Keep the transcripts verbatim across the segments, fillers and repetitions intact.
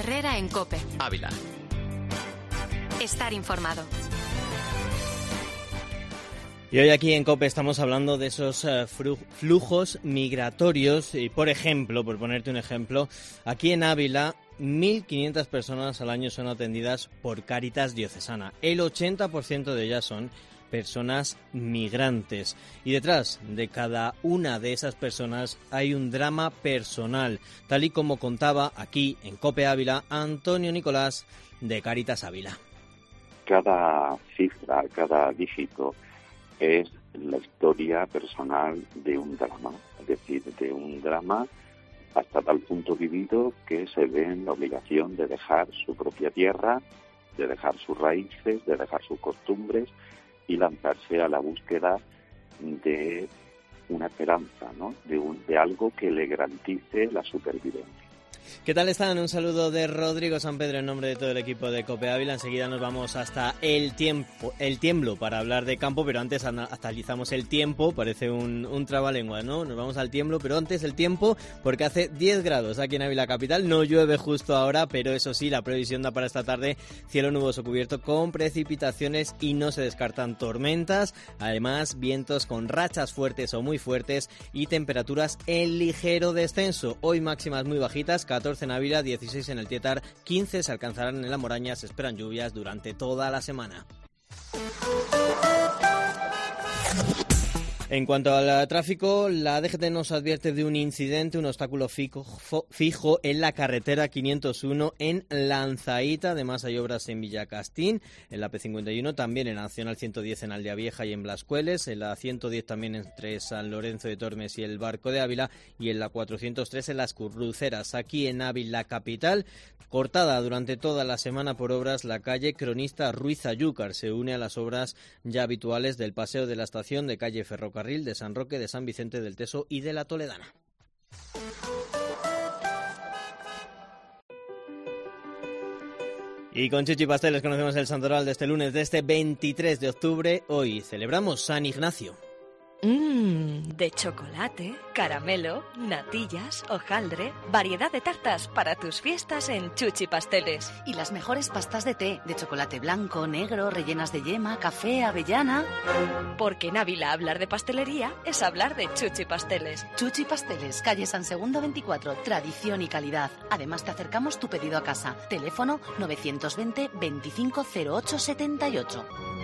Herrera en COPE. Ávila. Estar informado. Y hoy aquí en COPE estamos hablando de esos uh, flujos migratorios y, por ejemplo, por ponerte un ejemplo, aquí en Ávila mil quinientas personas al año son atendidas por Cáritas Diocesana. El ochenta por ciento de ellas son personas migrantes. Y detrás de cada una de esas personas hay un drama personal, tal y como contaba aquí en COPE Ávila Antonio Nicolás de Cáritas Ávila. Cada cifra, cada dígito es la historia personal de un drama, es decir, de un drama hasta tal punto vivido que se ve en la obligación de dejar su propia tierra, de dejar sus raíces, de dejar sus costumbres y lanzarse a la búsqueda de una esperanza, ¿no? De, un, de algo que le garantice la supervivencia. ¿Qué tal están? Un saludo de Rodrigo San Pedro en nombre de todo el equipo de COPE Ávila. Enseguida nos vamos hasta el tiempo, el tiemblo para hablar de campo, pero antes actualizamos el tiempo, parece un, un trabalengua, ¿no? Nos vamos al tiemblo, pero antes el tiempo, porque hace diez grados aquí en Ávila capital, no llueve justo ahora, pero eso sí, la previsión da para esta tarde cielo nuboso cubierto con precipitaciones y no se descartan tormentas, además vientos con rachas fuertes o muy fuertes y temperaturas en ligero descenso. Hoy máximas muy bajitas, catorce en Ávila, dieciséis en el Tietar, quince se alcanzarán en La Moraña, se esperan lluvias durante toda la semana. En cuanto al tráfico, la D G T nos advierte de un incidente, un obstáculo fijo, fijo en la carretera quinientos uno en Lanzaíta. Además hay obras en Villacastín, en la P cincuenta y uno, también en la Nacional ciento diez en Aldea Vieja y en Blascueles, en la ciento diez también entre San Lorenzo de Tormes y el Barco de Ávila, y en la cuatrocientos tres en Las Cruceras. Aquí en Ávila capital, cortada durante toda la semana por obras, la calle Cronista Ruiz Ayúcar se une a las obras ya habituales del Paseo de la Estación, de calle Ferrocarril, de San Roque, de San Vicente del Teso y de la Toledana. Y con Chuchi Pasteles conocemos el santoral de este lunes, de este veintitrés de octubre. Hoy celebramos San Ignacio. Mmm, de chocolate, caramelo, natillas, hojaldre, variedad de tartas para tus fiestas en Chuchi Pasteles. Y las mejores pastas de té, de chocolate blanco, negro, rellenas de yema, café, avellana. Porque en Ávila hablar de pastelería es hablar de Chuchi Pasteles. Chuchi Pasteles, calle San Segundo veinticuatro, tradición y calidad. Además te acercamos tu pedido a casa. Teléfono novecientos veinte veinticinco cero ocho setenta y ocho.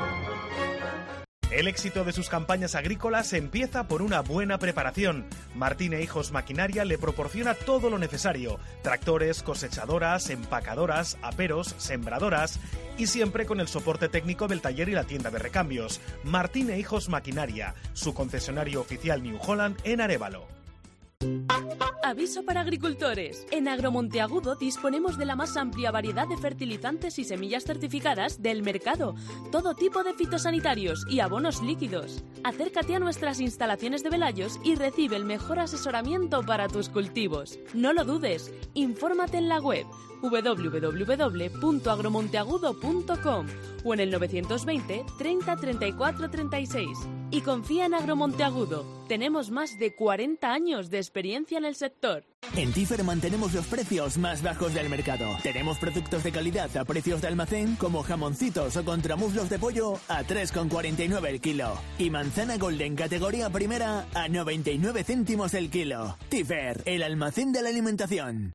El éxito de sus campañas agrícolas empieza por una buena preparación. Martín e Hijos Maquinaria le proporciona todo lo necesario: tractores, cosechadoras, empacadoras, aperos, sembradoras, y siempre con el soporte técnico del taller y la tienda de recambios. Martín e Hijos Maquinaria, su concesionario oficial New Holland en Arévalo. Aviso para agricultores. En Agromonteagudo disponemos de la más amplia variedad de fertilizantes y semillas certificadas del mercado, todo tipo de fitosanitarios y abonos líquidos. Acércate a nuestras instalaciones de Velayos y recibe el mejor asesoramiento para tus cultivos. No lo dudes, infórmate en la web doble u doble u doble u punto agromonteagudo punto com o en el novecientos veinte treinta treinta y cuatro treinta y seis. Y confía en Agromonteagudo. Tenemos más de cuarenta años de experiencia en el sector. En Tifer mantenemos los precios más bajos del mercado. Tenemos productos de calidad a precios de almacén, como jamoncitos o contramuslos de pollo a tres con cuarenta y nueve el kilo. Y manzana golden categoría primera a noventa y nueve céntimos el kilo. Tifer, el almacén de la alimentación.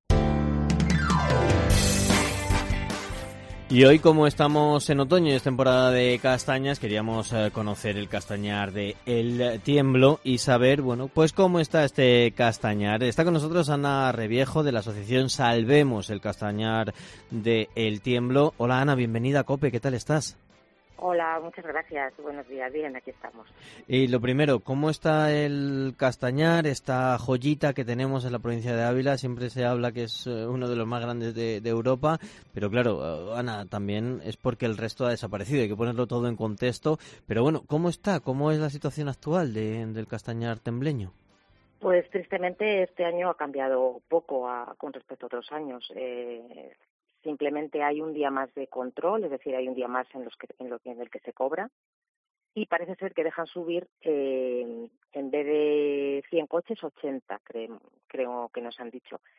Y hoy, como estamos en otoño y es temporada de castañas, queríamos eh, conocer el castañar de El Tiemblo y saber, bueno, pues cómo está este castañar. Está con nosotros Ana Reviejo, de la asociación Salvemos el Castañar de El Tiemblo. Hola Ana, bienvenida a COPE, ¿qué tal estás? Hola, muchas gracias. Buenos días. Bien, aquí estamos. Y lo primero, ¿cómo está el castañar, esta joyita que tenemos en la provincia de Ávila? Siempre se habla que es uno de los más grandes de, de Europa, pero claro, Ana, también es porque el resto ha desaparecido, hay que ponerlo todo en contexto. Pero bueno, ¿cómo está? ¿Cómo es la situación actual de, del castañar tembleño? Pues tristemente este año ha cambiado poco a, con respecto a otros años. Eh, Simplemente hay un día más de control, es decir, hay un día más en, los que, en, lo, en el que se cobra, y parece ser que dejan subir, eh, en vez de cien coches, ochenta, creo, creo que nos han dicho.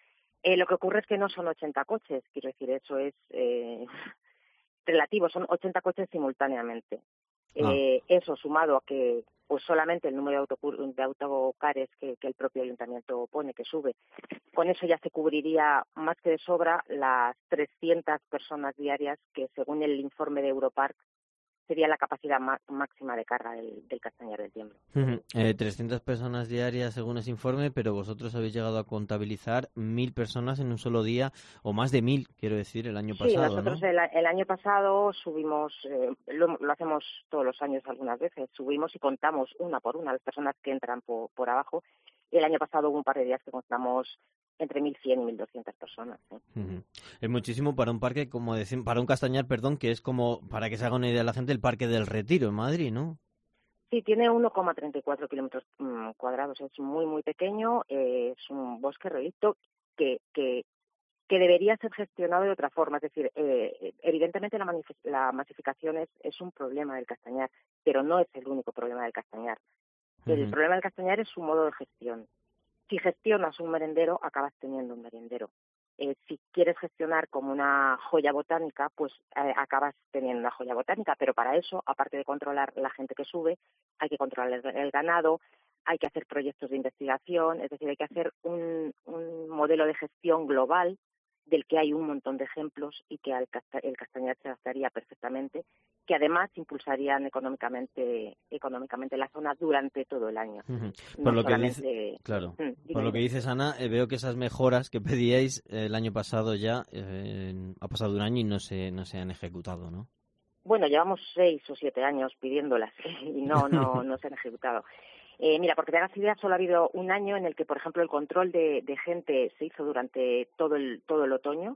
Eh, lo que ocurre es que no son ochenta coches, quiero decir, eso es eh, relativo, son ochenta coches simultáneamente. Eh, ah. Eso sumado a que pues solamente el número de, autocur- de autocares que, que el propio ayuntamiento pone, que sube, con eso ya se cubriría más que de sobra las trescientas personas diarias que, según el informe de Europark, sería la capacidad má- máxima de carga del, del Castañar del Tiemblo. Uh-huh. Eh, trescientas personas diarias según ese informe, pero vosotros habéis llegado a contabilizar mil personas en un solo día, o más de mil, quiero decir, el año pasado, sí, nosotros ¿no? el, el año pasado subimos, eh, lo, lo hacemos todos los años algunas veces, subimos y contamos una por una las personas que entran por, por abajo. Y el año pasado hubo un par de días que contamos entre mil cien y mil doscientas personas. ¿Sí? Uh-huh. Es muchísimo para un parque, como decimos, para un Castañar, perdón, que es como, para que se haga una idea la gente, el Parque del Retiro en Madrid, ¿no? Sí, tiene uno coma treinta y cuatro kilómetros mmm, cuadrados, es muy, muy pequeño, eh, es un bosque relicto que, que, que debería ser gestionado de otra forma. Es decir, eh, evidentemente la, manif- la masificación es, es un problema del Castañar, pero no es el único problema del Castañar. Uh-huh. El problema del Castañar es su modo de gestión. Si gestionas un merendero, acabas teniendo un merendero. Eh, si quieres gestionar como una joya botánica, pues eh, acabas teniendo una joya botánica, pero para eso, aparte de controlar la gente que sube, hay que controlar el, el ganado, hay que hacer proyectos de investigación, es decir, hay que hacer un, un modelo de gestión global del que hay un montón de ejemplos y que el, casta- el Castañar se adaptaría perfectamente, que además impulsarían económicamente económicamente la zona durante todo el año. Uh-huh. No por lo solamente... que dice, claro, mm, por lo que dices, Ana, eh, veo que esas mejoras que pedíais eh, el año pasado ya, eh, ha pasado un año y no se no se han ejecutado, ¿no? Bueno, llevamos seis o siete años pidiéndolas y no no no se han ejecutado. Eh, mira, porque te hagas idea, solo ha habido un año en el que, por ejemplo, el control de, de gente se hizo durante todo el todo el otoño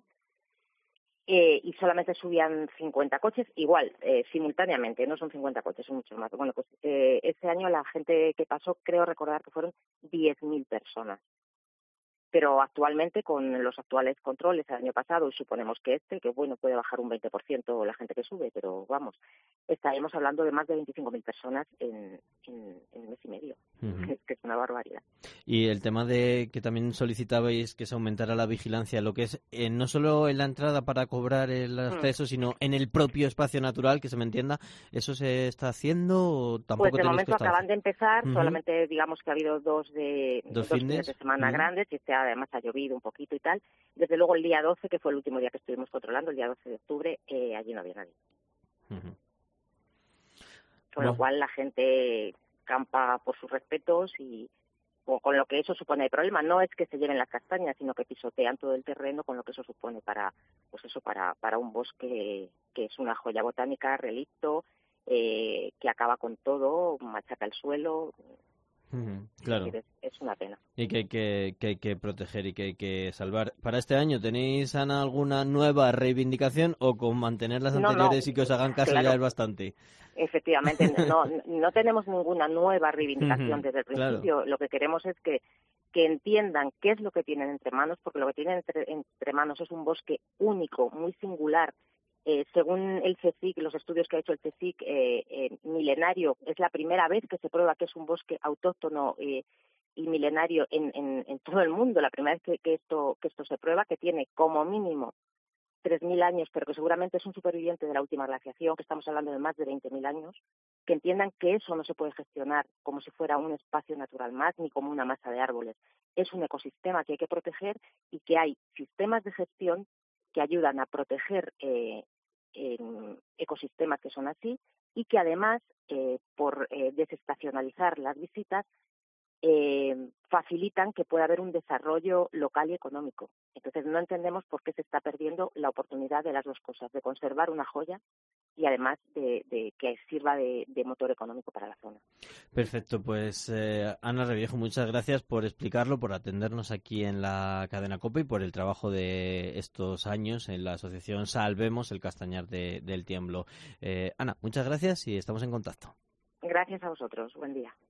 eh, y solamente subían cincuenta coches, igual, eh, simultáneamente, no son cincuenta coches, son muchos más. Bueno, pues eh, este año la gente que pasó, creo recordar que fueron diez mil personas. Pero actualmente, con los actuales controles el año pasado, y suponemos que este, que bueno, puede bajar un veinte por ciento la gente que sube, pero vamos, estaremos hablando de más de veinticinco mil personas en, en, en un mes y medio, uh-huh. que es una barbaridad. Y el tema de que también solicitabais que se aumentara la vigilancia, lo que es eh, no solo en la entrada para cobrar el acceso, uh-huh. sino en el propio espacio natural, que se me entienda, ¿eso se está haciendo o tampoco? Pues de momento acaban de empezar, uh-huh. solamente digamos que ha habido dos de dos, dos fines de semana uh-huh. grandes, y este además ha llovido un poquito y tal. Desde luego el día doce, que fue el último día que estuvimos controlando, el día doce de octubre, eh, allí no había nadie. Uh-huh. Con bueno. lo cual la gente campa por sus respetos y con, con lo que eso supone el problema. No es que se lleven las castañas, sino que pisotean todo el terreno, con lo que eso supone para pues eso para, para un bosque que es una joya botánica, relicto, eh, que acaba con todo, machaca el suelo. Uh-huh, claro. Es, es una pena. Y que hay que, que hay que proteger y que hay que salvar. ¿Para este año tenéis, Ana, alguna nueva reivindicación o con mantener las anteriores no, no, y que os hagan caso claro. ya es bastante? Efectivamente, no, no tenemos ninguna nueva reivindicación uh-huh, desde el principio. Claro. Lo que queremos es que, que entiendan qué es lo que tienen entre manos, porque lo que tienen entre, entre manos es un bosque único, muy singular. Eh, según el CSIC, los estudios que ha hecho el CSIC, eh, eh, milenario, es la primera vez que se prueba que es un bosque autóctono eh, y milenario en, en, en todo el mundo, la primera vez que, que, esto, que esto se prueba, que tiene como mínimo tres mil años, pero que seguramente es un superviviente de la última glaciación, que estamos hablando de más de veinte mil años, que entiendan que eso no se puede gestionar como si fuera un espacio natural más, ni como una masa de árboles. Es un ecosistema que hay que proteger y que hay sistemas de gestión que ayudan a proteger eh, en ecosistemas que son así y que además, eh, por eh, desestacionalizar las visitas, eh, facilitan que pueda haber un desarrollo local y económico. Entonces no entendemos por qué se está perdiendo la oportunidad de las dos cosas, de conservar una joya y además de, de que sirva de, de motor económico para la zona. Perfecto, pues eh, Ana Reviejo, muchas gracias por explicarlo, por atendernos aquí en la cadena COPE y por el trabajo de estos años en la asociación Salvemos el Castañar de, del Tiemblo. Eh, Ana, muchas gracias y estamos en contacto. Gracias a vosotros, buen día.